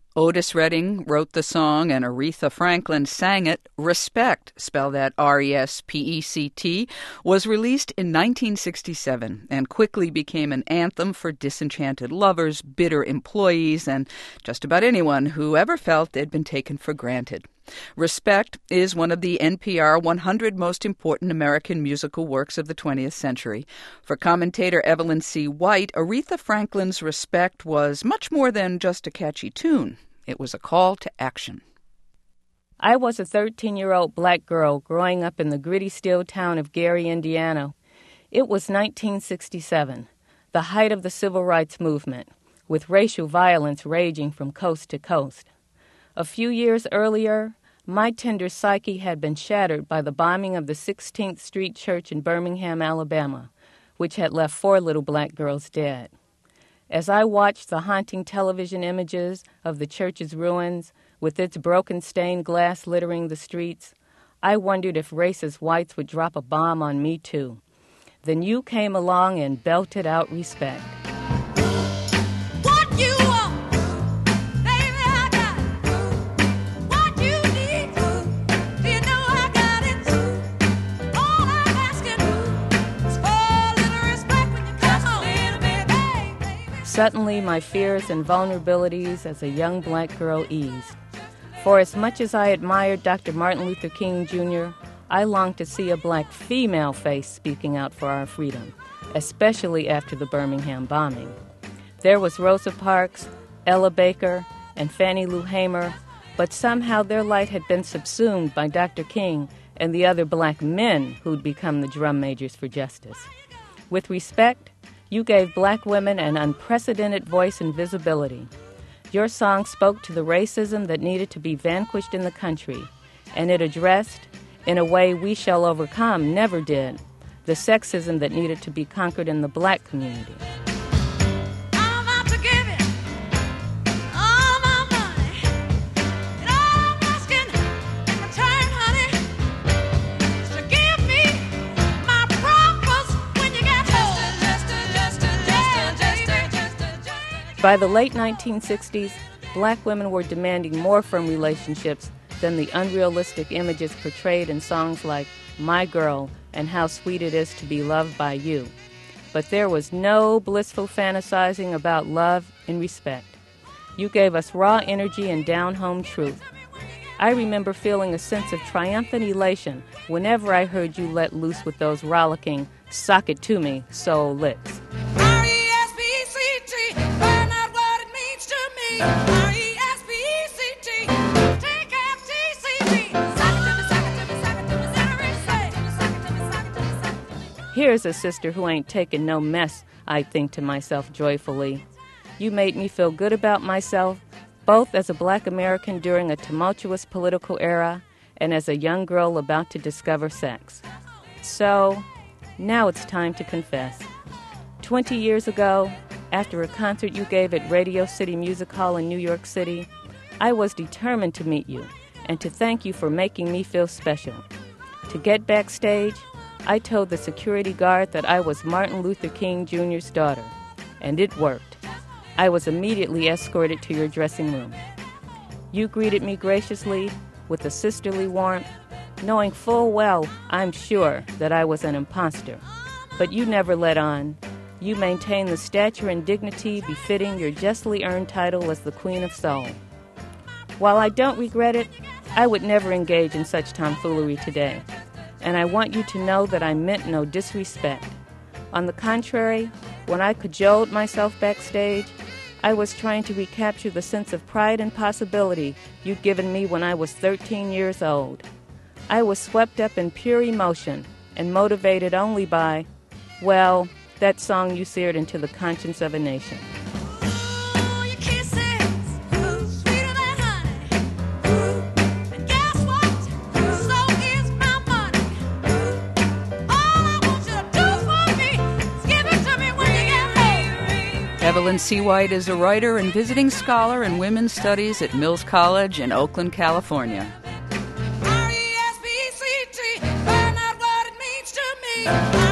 Otis Redding wrote the song and Aretha Franklin sang it. Respect, spell that R-E-S-P-E-C-T, was released in 1967 and quickly became an anthem for disenchanted lovers, bitter employees, and just about anyone who ever felt they'd been taken for granted. Respect is one of the NPR 100 most important American musical works of the 20th century. For commentator Evelyn C. White, Aretha Franklin's Respect was much more than just a catchy tune. It was a call to action. I was a 13-year-old black girl growing up in the gritty steel town of Gary, Indiana. It was 1967, the height of the civil rights movement, with racial violence raging from coast to coast. A few years earlier, my tender psyche had been shattered by the bombing of the 16th Street Church in Birmingham, Alabama, which had left 4 little black girls dead. As I watched the haunting television images of the church's ruins, with its broken stained glass littering the streets, I wondered if racist whites would drop a bomb on me too. Then you came along and belted out Respect. What you want, baby, I got it. What you need, you know I got it. All I'm asking is for a little respect when you come home. Little bit, baby. Suddenly, my fears and vulnerabilities as a young black girl eased. For as much as I admired Dr. Martin Luther King Jr., I longed to see a black female face speaking out for our freedom, especially after the Birmingham bombing. There was Rosa Parks, Ella Baker, and Fannie Lou Hamer, but somehow their light had been subsumed by Dr. King and the other black men who'd become the drum majors for justice. With Respect, you gave black women an unprecedented voice and visibility. Your song spoke to the racism that needed to be vanquished in the country, and it addressed, in a way We Shall Overcome never did, the sexism that needed to be conquered in the black community. I'm out to give it all my money. And all I'm asking in return, honey, is to give me my promise when you get home. By the late 1960s, black women were demanding more from relationships than the unrealistic images portrayed in songs like My Girl and How Sweet It Is to Be Loved by You. But there was no blissful fantasizing about love and Respect. You gave us raw energy and down-home truth. I remember feeling a sense of triumphant elation whenever I heard you let loose with those rollicking, sock it to me soul licks. R-E-S-P-E-C-T, find out what it means to me. R-E-S-P-E-C-T, take F-T-C-B. Sock it to me, sock it to me, sock it to me, sock it to me, sock it to me, sock it to me, sock it to me. Here's a sister who ain't taking no mess, I think to myself joyfully. You made me feel good about myself, both as a black American during a tumultuous political era and as a young girl about to discover sex. So, now it's time to confess. 20 years ago, after a concert you gave at Radio City Music Hall in New York City, I was determined to meet you and to thank you for making me feel special. To get backstage, I told the security guard that I was Martin Luther King Jr.'s daughter, and it worked. I was immediately escorted to your dressing room. You greeted me graciously with a sisterly warmth, knowing full well, I'm sure, that I was an imposter. But you never let on. You maintained the stature and dignity befitting your justly earned title as the Queen of Soul. While I don't regret it, I would never engage in such tomfoolery today. And I want you to know that I meant no disrespect. On the contrary, when I cajoled myself backstage, I was trying to recapture the sense of pride and possibility you'd given me when I was 13 years old. I was swept up in pure emotion and motivated only by, well, that song you seared into the conscience of a nation. Ooh, your kisses, ooh, sweeter than honey. Ooh, and guess what? So is my money. Ooh, all I want you to do for me is give it to me when you get home. Evelyn C. White is a writer and visiting scholar in women's studies at Mills College in Oakland, California. R-E-S-P-E-C-T, find out what it means to me.